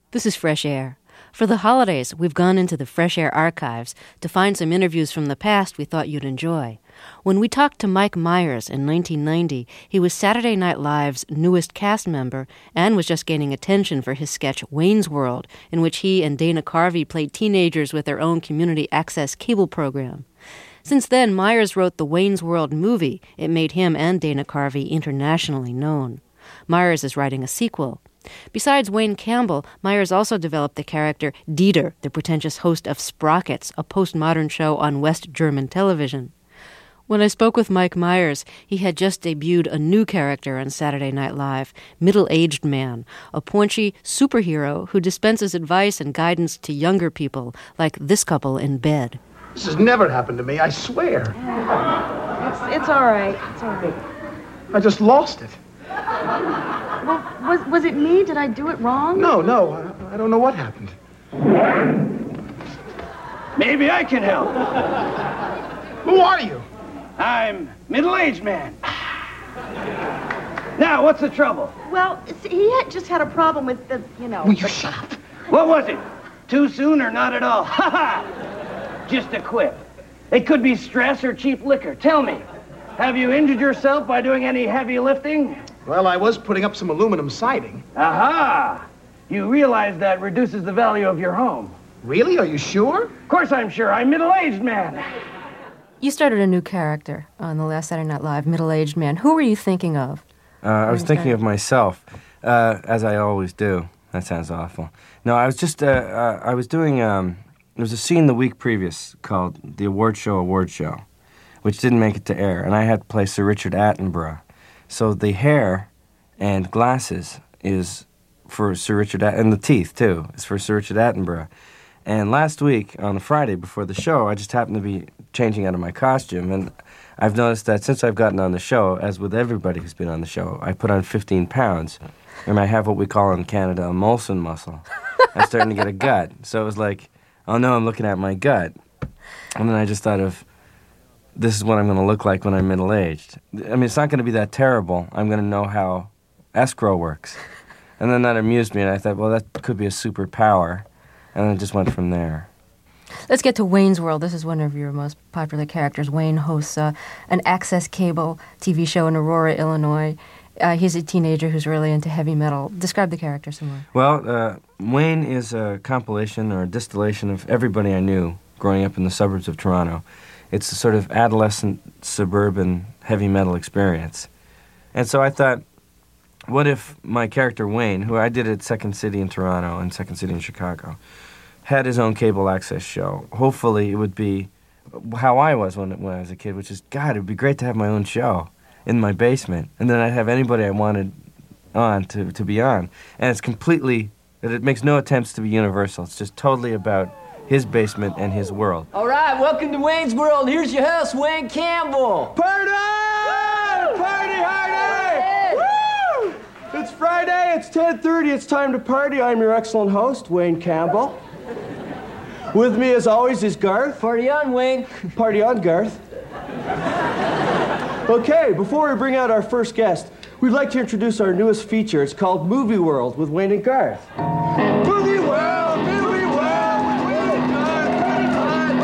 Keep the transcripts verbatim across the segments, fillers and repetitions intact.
This is Fresh Air. For the holidays, we've gone into the Fresh Air archives to find some interviews from the past we thought you'd enjoy. When we talked to Mike Myers in nineteen ninety, he was Saturday Night Live's newest cast member and was just gaining attention for his sketch Wayne's World, in which he and Dana Carvey played teenagers with their own community access cable program. Since then, Myers wrote the Wayne's World movie. It made him and Dana Carvey internationally known. Myers is writing a sequel. Besides Wayne Campbell, Myers also developed the character Dieter, the pretentious host of Sprockets, a postmodern show on West German television. When I spoke with Mike Myers, he had just debuted a new character on Saturday Night Live, Middle-Aged Man, a paunchy superhero who dispenses advice and guidance to younger people, like this couple in bed. This has never happened to me, I swear. It's, it's all right. It's all right. I just lost it. Well, was, was it me? Did I do it wrong? No, no, I, I don't know what happened. Maybe I can help. Who are you? I'm Middle-Aged Man. Now, what's the trouble? Well, see, he had just had a problem with the, you know... Will you shut up? What was it? Too soon or not at all? Ha ha! Just a quip. It could be stress or cheap liquor. Tell me, have you injured yourself by doing any heavy lifting? Well, I was putting up some aluminum siding. Aha! You realize that reduces the value of your home. Really? Are you sure? Of course I'm sure. I'm Middle-Aged Man. You started a new character on the last Saturday Night Live, Middle-Aged Man. Who were you thinking of? Uh, I was thinking of myself, uh, as I always do. That sounds awful. No, I was just, uh, uh, I was doing, um, there was a scene the week previous called The Award Show Award Show, which didn't make it to air, and I had to play Sir Richard Attenborough. So the hair and glasses is for Sir Richard, At- and the teeth, too, is for Sir Richard Attenborough. And last week, on a Friday before the show, I just happened to be changing out of my costume, and I've noticed that since I've gotten on the show, as with everybody who's been on the show, I put on fifteen pounds, and I have what we call in Canada a Molson muscle. I'm starting to get a gut. So it was like, oh no, I'm looking at my gut. And then I just thought of, this is what I'm going to look like when I'm middle-aged. I mean, it's not going to be that terrible. I'm going to know how escrow works. And then that amused me, and I thought, well, that could be a superpower. And then it just went from there. Let's get to Wayne's World. This is one of your most popular characters. Wayne hosts uh, an access cable T V show in Aurora, Illinois. Uh, he's a teenager who's really into heavy metal. Describe the character some more. Well, uh, Wayne is a compilation or a distillation of everybody I knew growing up in the suburbs of Toronto. It's a sort of adolescent, suburban, heavy metal experience. And so I thought, what if my character Wayne, who I did at Second City in Toronto and Second City in Chicago, had his own cable access show? Hopefully it would be how I was when, when I was a kid, which is, God, it would be great to have my own show in my basement. And then I'd have anybody I wanted on to, to be on. And it's completely, it makes no attempts to be universal. It's just totally about his basement and his world. All right, welcome to Wayne's World. Here's your host, Wayne Campbell. Party! Woo! Party hardy! Woo! It's Friday, it's ten thirty, it's time to party. I'm your excellent host, Wayne Campbell. With me, as always, is Garth. Party on, Wayne. Party on, Garth. Okay, before we bring out our first guest, we'd like to introduce our newest feature. It's called Movie World with Wayne and Garth. Movie World! Movie World with Wayne and Garth! Party time!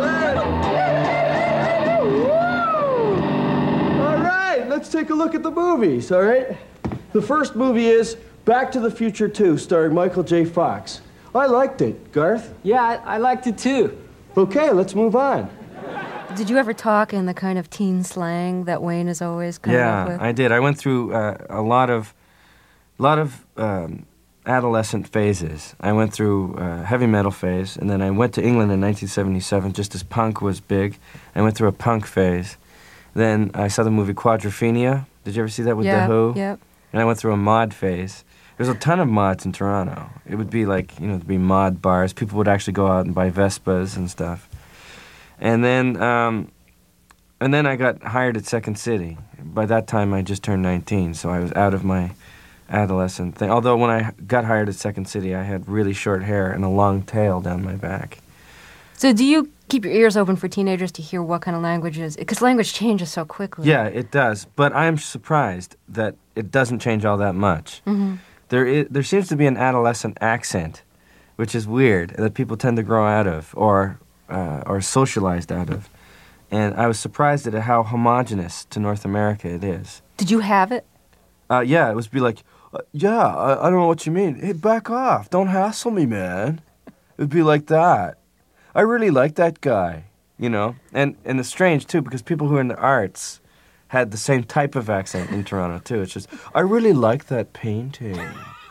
Excellent! All right, let's take a look at the movies, all right? The first movie is Back to the Future two, starring Michael J. Fox. I liked it. Garth? Yeah, I, I liked it too. Okay, let's move on. Did you ever talk in the kind of teen slang that Wayne is always come yeah, up with? Yeah, I did. I went through uh, a lot of, lot of um, adolescent phases. I went through a heavy metal phase, and then I went to England in nineteen seventy-seven, just as punk was big. I went through a punk phase. Then I saw the movie Quadrophenia. Did you ever see that with yeah, The Who? Yep. And I went through a mod phase. There's a ton of mods in Toronto. It would be like, you know, there'd be mod bars. People would actually go out and buy Vespas and stuff. And then, um, and then I got hired at Second City. By that time, I just turned nineteen, so I was out of my adolescent thing. Although when I got hired at Second City, I had really short hair and a long tail down my back. So do you keep your ears open for teenagers to hear what kind of languages? Because language changes so quickly. Yeah, it does. But I'm surprised that it doesn't change all that much. Mm-hmm. there is, there seems to be an adolescent accent, which is weird, that people tend to grow out of or uh, or socialized out of. And I was surprised at how homogenous to North America it is. Did you have it? Uh, yeah, it was be like, uh, yeah, I, I don't know what you mean. Hey, back off. Don't hassle me, man. It would be like that. I really like that guy, you know? And, and it's strange, too, because people who are in the arts had the same type of accent in Toronto, too. It's just, I really like that painting.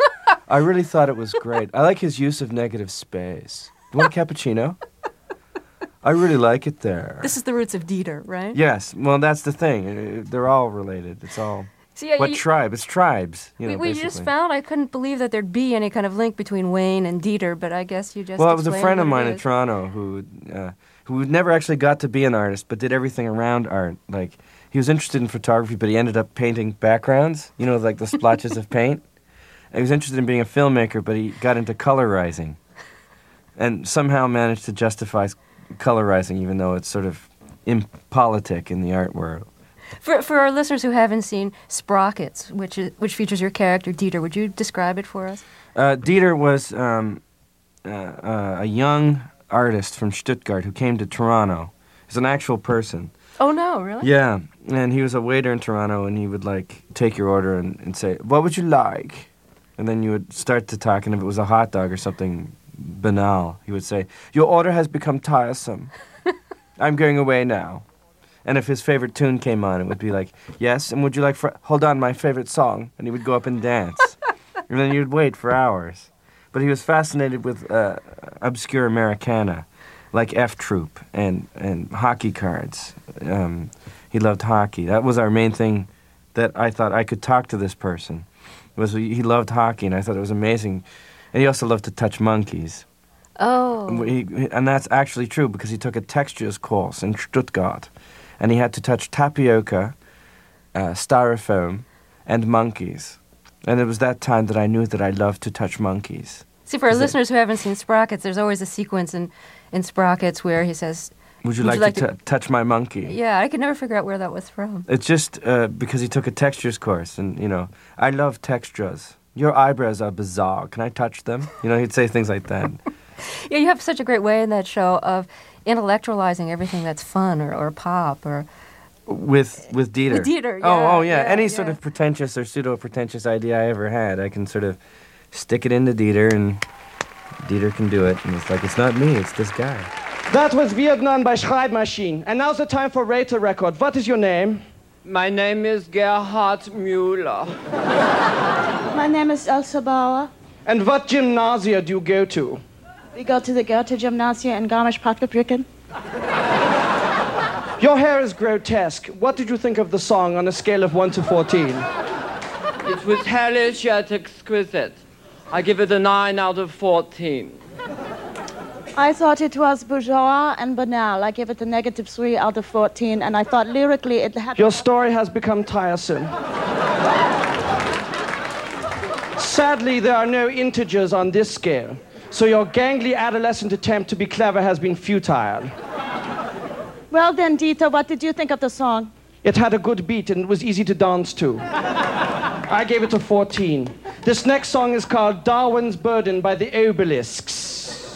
I really thought it was great. I like his use of negative space. You want a cappuccino? I really like it there. This is the roots of Dieter, right? Yes. Well, that's the thing. They're all related. It's all... See, yeah, what you, tribe? It's tribes. You know, we, we basically. just found I couldn't believe that there'd be any kind of link between Wayne and Dieter, but I guess you just Well, it was a explained friend of what mine it in is. Toronto who uh, who never actually got to be an artist, but did everything around art. Like, he was interested in photography, but he ended up painting backgrounds, you know, like the splotches of paint. And he was interested in being a filmmaker, but he got into colorizing. And somehow managed to justify colorizing, even though it's sort of impolitic in the art world. For for our listeners who haven't seen Sprockets, which is which features your character Dieter, would you describe it for us? Uh, Dieter was um, uh, uh, a young artist from Stuttgart who came to Toronto. He's an actual person. Oh no, really? Yeah, and he was a waiter in Toronto, and he would like take your order and, and say, "What would you like?" And then you would start to talk, and if it was a hot dog or something banal, he would say, "Your order has become tiresome. I'm going away now." And if his favorite tune came on, it would be like, "Yes, and would you like for... Hold on, my favorite song." And he would go up and dance. And then you'd wait for hours. But he was fascinated with uh, obscure Americana, like F Troop and, and hockey cards. Um, he loved hockey. That was our main thing that I thought I could talk to this person. Was he loved hockey, and I thought it was amazing. And he also loved to touch monkeys. Oh. And, he, and that's actually true because he took a textures course in Stuttgart. And he had to touch tapioca, uh, styrofoam, and monkeys. And it was that time that I knew that I loved to touch monkeys. See, for our Is it- listeners who haven't seen Sprockets, there's always a sequence in, in Sprockets where he says, Would you Would like, you like to, to- t- touch my monkey? yeah, I could never figure out where that was from. It's just uh, because he took a textures course. And, you know, I love textures. Your eyebrows are bizarre. Can I touch them? You know, he'd say things like that. Yeah, you have such a great way in that show of intellectualizing everything that's fun or, or pop or... With with Dieter. With Dieter, Oh, yeah, oh yeah. yeah, Any sort yeah. of pretentious or pseudo-pretentious idea I ever had, I can sort of stick it into Dieter, and Dieter can do it. And it's like, it's not me, it's this guy. That was Vietnam by Schreibmaschine. And now's the time for Rate a Record. What is your name? My name is Gerhard Müller. My name is Elsa Bauer. And what gymnasia do you go to? We go to the Goethe Gymnasium in Garmisch-Partenkirchen. Your hair is grotesque. What did you think of the song on a scale of one to fourteen? It was hellish yet exquisite. I give it a nine out of fourteen. I thought it was bourgeois and banal. I give it a negative three out of fourteen, and I thought lyrically it had... Your story has become tiresome. Sadly, there are no integers on this scale, so your gangly adolescent attempt to be clever has been futile. Well then, Dieter, what did you think of the song? It had a good beat and it was easy to dance to. I gave it a fourteen. This next song is called Darwin's Burden by the Obelisks.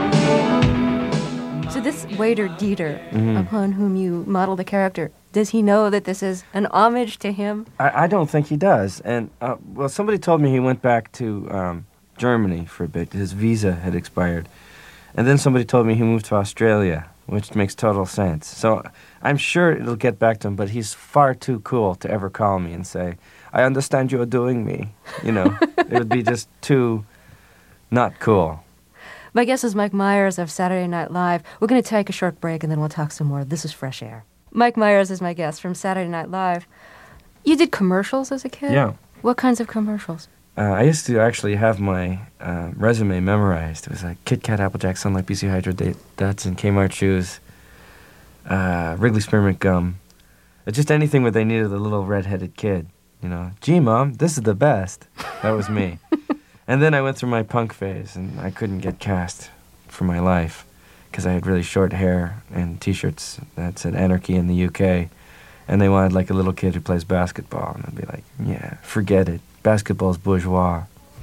So this waiter Dieter, Mm-hmm. upon whom you model the character, does he know that this is an homage to him? I, I don't think he does. And, uh, well, somebody told me he went back to um, Germany for a bit. His visa had expired. And then somebody told me he moved to Australia, which makes total sense. So I'm sure it'll get back to him, but he's far too cool to ever call me and say, "I understand you're doing me." You know, it would be just too not cool. My guest is Mike Myers of Saturday Night Live. We're going to take a short break and then we'll talk some more. This is Fresh Air. Mike Myers is my guest from Saturday Night Live. You did commercials as a kid? Yeah. What kinds of commercials? Uh, I used to actually have my uh, resume memorized. It was like Kit Kat, Applejack, Sunlight, B C Hydro, Da- Datsun, Kmart shoes, uh, Wrigley Spearmint gum. Uh, Just anything where they needed a little red-headed kid. You know, "Gee, Mom, this is the best." That was me. And then I went through my punk phase, and I couldn't get cast for my life because I had really short hair and T-shirts that said Anarchy in the U K. And they wanted like a little kid who plays basketball. And I'd be like, yeah, forget it. Basketball's bourgeois.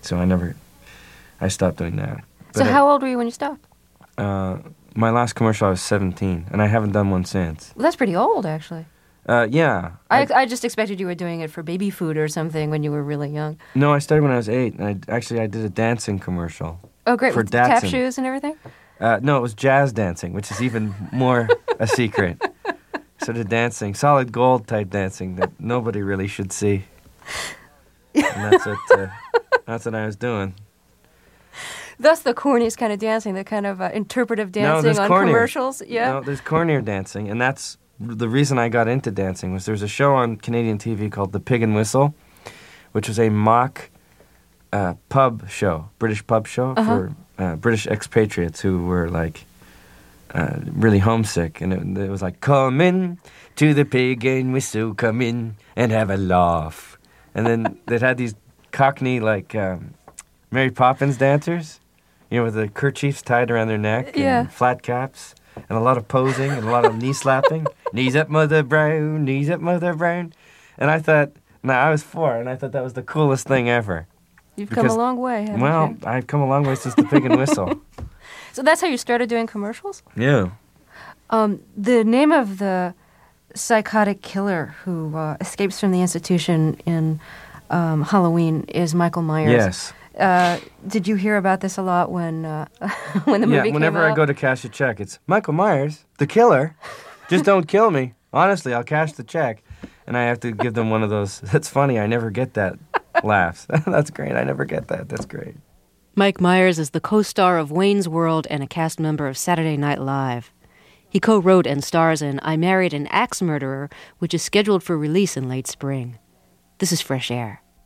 So I never, I stopped doing that. So But how old were you when you stopped? I, uh, my last commercial, I was seventeen, and I haven't done one since. Well, that's pretty old, actually. Uh, yeah. I, I just expected you were doing it for baby food or something when you were really young. No, I started when I was eight, and I actually I did a dancing commercial. Oh, great. For With tap Datsun. shoes and everything? Uh, no, it was jazz dancing, which is even more a secret. Sort of dancing, solid gold type dancing that nobody really should see. And that's what, uh, that's what I was doing. That's the corniest kind of dancing, the kind of uh, interpretive No, dancing there's on cornier. commercials. Yeah. No, there's cornier dancing, and that's the reason I got into dancing. Was there's a show on Canadian T V called The Pig and Whistle, which was a mock uh, pub show, British pub show Uh-huh. for uh, British expatriates who were like uh, really homesick, and it, it was like, "Come in to the Pig and Whistle, come in and have a laugh," and then they had these Cockney like um, Mary Poppins dancers, you know, with the kerchiefs tied around their neck Yeah. and flat caps. And a lot of posing and a lot of knee slapping. Knees up, Mother Brown, knees up, Mother Brown. And I thought, now I was four, and I thought that was the coolest thing ever. You've come Because- a long way, haven't Well, you? I've come a long way since the Pig and Whistle. So that's how you started doing commercials? Yeah. Um, the name of the psychotic killer who uh, escapes from the institution in um, Halloween is Michael Myers. Yes. Uh, did you hear about this a lot when uh, when the movie Yeah, came whenever out? I go to cash a check, it's Michael Myers, the killer. Just don't kill me. Honestly, I'll cash the check. And I have to give them one of those, that's funny, I never get that laughs. That's great, I never get that. That's great. Mike Myers is the co-star of Wayne's World and a cast member of Saturday Night Live. He co-wrote and stars in I Married an Axe Murderer, which is scheduled for release in late spring. This is Fresh Air.